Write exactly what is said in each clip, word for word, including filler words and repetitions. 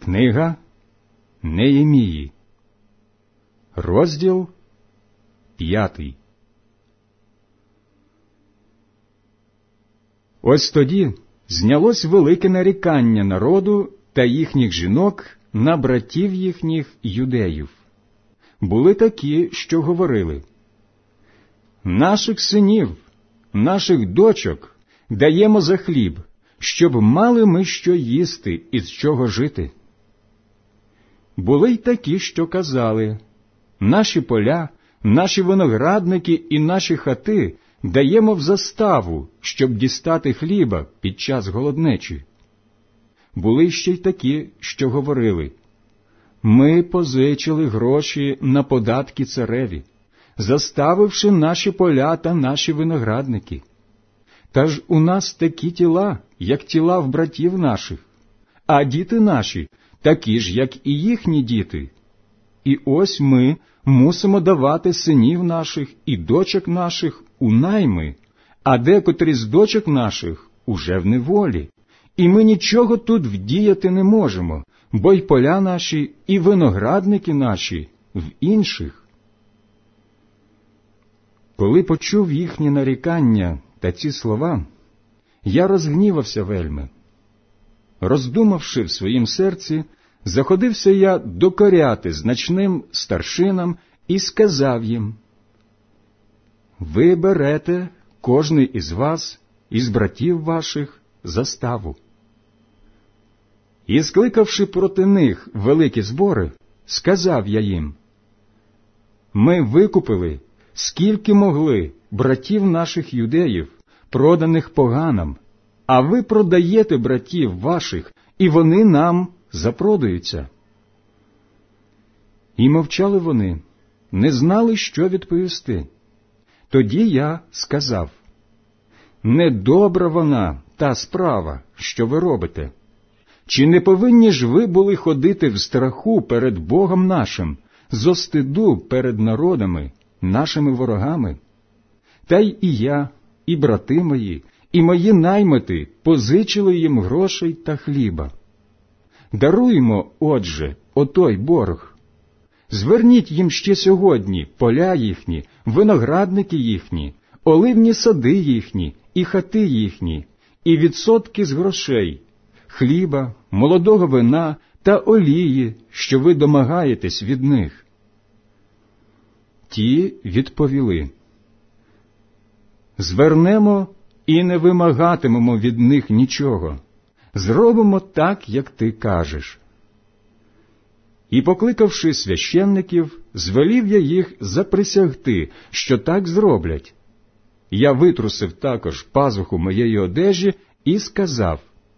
Книга Неємії, розділ п'ятий. Ось тоді знялось велике нарікання народу та їхніх жінок на братів їхніх юдеїв. Були такі, що говорили: «Наших синів, наших дочок даємо за хліб, щоб мали ми що їсти і з чого жити». Були й такі, що казали: «Наші поля, наші виноградники і наші хати даємо в заставу, щоб дістати хліба під час голоднечі». Були ще й такі, що говорили: «Ми позичили гроші на податки цареві, заставивши наші поля та наші виноградники. Та ж у нас такі тіла, як тіла в братів наших, а діти наші такі ж, як і їхні діти. І ось ми мусимо давати синів наших і дочок наших у найми, а декотрі з дочок наших уже в неволі. І ми нічого тут вдіяти не можемо, бо й поля наші, і виноградники наші в інших». Коли почув їхні нарікання та ці слова, я розгнівався вельми. Роздумавши в своїм серці, заходився я докоряти значним старшинам і сказав їм: «Ви берете, кожний із вас, із братів ваших, заставу». І, скликавши проти них великі збори, сказав я їм: «Ми викупили, скільки могли, братів наших юдеїв, проданих поганам, а ви продаєте братів ваших, і вони нам запродаються». І мовчали вони, не знали, що відповісти. Тоді я сказав: «Недобра вона, та справа, що ви робите. Чи не повинні ж ви були ходити в страху перед Богом нашим, зо стиду перед народами, нашими ворогами? Та й і я, і брати мої, і мої наймити позичили їм грошей та хліба. Даруймо, отже, отой борг. Зверніть їм ще сьогодні поля їхні, виноградники їхні, оливні сади їхні, і хати їхні, і відсотки з грошей, хліба, молодого вина та олії, що ви домагаєтесь від них». Ті відповіли: «Звернемо і не вимагатимемо від них нічого. Зробимо так, як ти кажеш». І, покликавши священників, звелів я їх заприсягти, що так зроблять. Я витрусив також пазуху моєї одежі і сказав: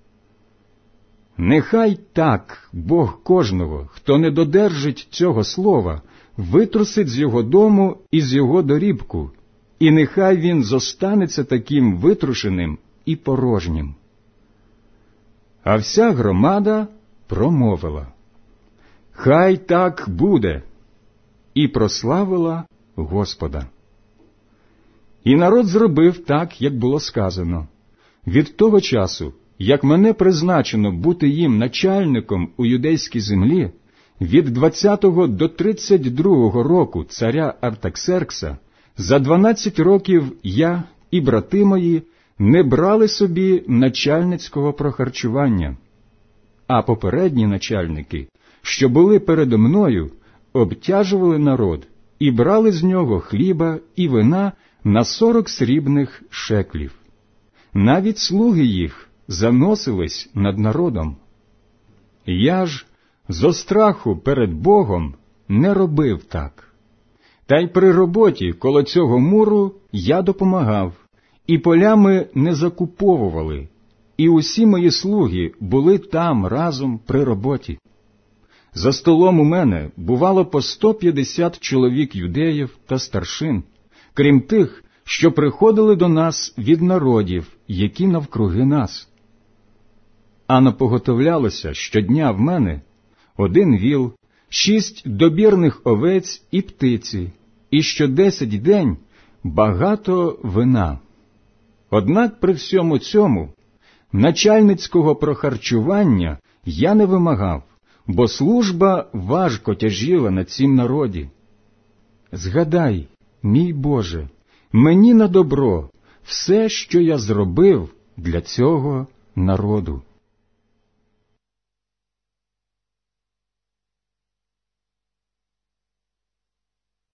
«Нехай так Бог кожного, хто не додержить цього слова, витрусить з його дому і з його дорібку, і нехай він зостанеться таким витрушеним і порожнім». А вся громада промовила: «Хай так буде», і прославила Господа. І народ зробив так, як було сказано. Від того часу, як мене призначено бути їм начальником у юдейській землі, від двадцятого до тридцять другого року царя Артаксеркса, за дванадцять років я і брати мої не брали собі начальницького прохарчування, а попередні начальники, що були передо мною, обтяжували народ і брали з нього хліба і вина на сорок срібних шеклів. Навіть слуги їх заносились над народом. Я ж зо страху перед Богом не робив так. Та й при роботі коло цього муру я допомагав, і полями не закуповували, і усі мої слуги були там разом при роботі. За столом у мене бувало по сто п'ятдесят чоловік юдеїв та старшин, крім тих, що приходили до нас від народів, які навкруги нас. А напоготовлялося щодня в мене один віл, шість добірних овець і птиці, і що десять день багато вина. Однак при всьому цьому начальницького прохарчування я не вимагав, бо служба важко тяжіла на цім народі. Згадай, мій Боже, мені на добро все, що я зробив для цього народу.